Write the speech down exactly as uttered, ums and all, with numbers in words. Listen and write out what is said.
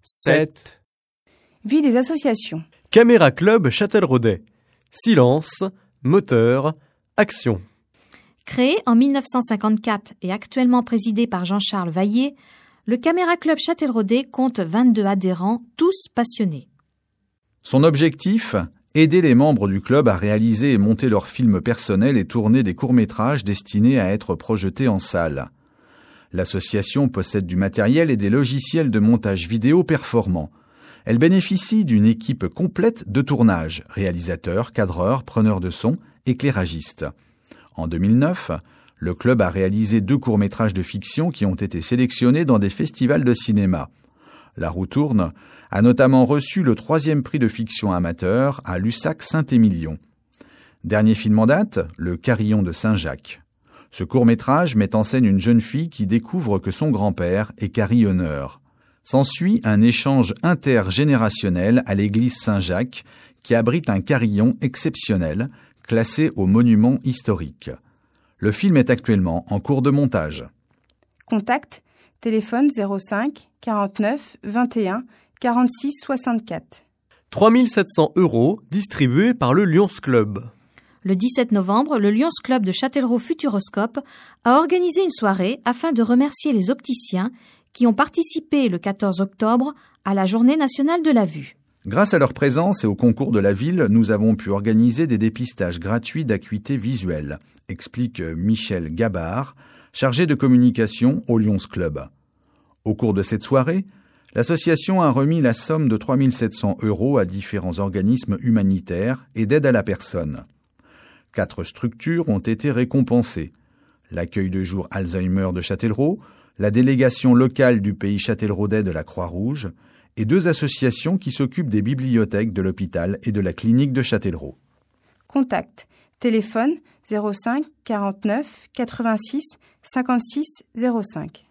sept. Vie des associations. Caméra Club Châtelleraudais. Silence, moteur, action. Créé en mille neuf cent cinquante-quatre et actuellement présidé par Jean-Charles Vaillé, le Caméra Club Châtelleraudais compte vingt-deux adhérents, tous passionnés. Son objectif ? Aider les membres du club à réaliser et monter leurs films personnels et tourner des courts-métrages destinés à être projetés en salle. L'association possède du matériel et des logiciels de montage vidéo performants. Elle bénéficie d'une équipe complète de tournage, réalisateurs, cadreurs, preneurs de son, éclairagistes. En deux mille neuf, le club a réalisé deux courts-métrages de fiction qui ont été sélectionnés dans des festivals de cinéma. La roue tourne a notamment reçu le troisième prix de fiction amateur à Lussac Saint-Émilion. Dernier film en date, Le Carillon de Saint-Jacques. Ce court-métrage met en scène une jeune fille qui découvre que son grand-père est carillonneur. S'ensuit un échange intergénérationnel à l'église Saint-Jacques qui abrite un carillon exceptionnel classé au monument historique. Le film est actuellement en cours de montage. Contact, téléphone zéro cinq quarante-neuf vingt et un quarante-six soixante-quatre. trois mille sept cents euros distribués par le Lions Club. Le dix-sept novembre, le Lions Club de Châtellerault Futuroscope a organisé une soirée afin de remercier les opticiens qui ont participé le quatorze octobre à la Journée nationale de la vue. Grâce à leur présence et au concours de la ville, nous avons pu organiser des dépistages gratuits d'acuité visuelle, explique Michel Gabard, chargé de communication au Lions Club. Au cours de cette soirée, l'association a remis la somme de trois mille sept cents euros à différents organismes humanitaires et d'aide à la personne. Quatre structures ont été récompensées. L'accueil de jour Alzheimer de Châtellerault, la délégation locale du pays châtelleraudais de la Croix-Rouge et deux associations qui s'occupent des bibliothèques de l'hôpital et de la clinique de Châtellerault. Contact, téléphone zéro cinq quarante-neuf quatre-vingt-six cinquante-six zéro cinq.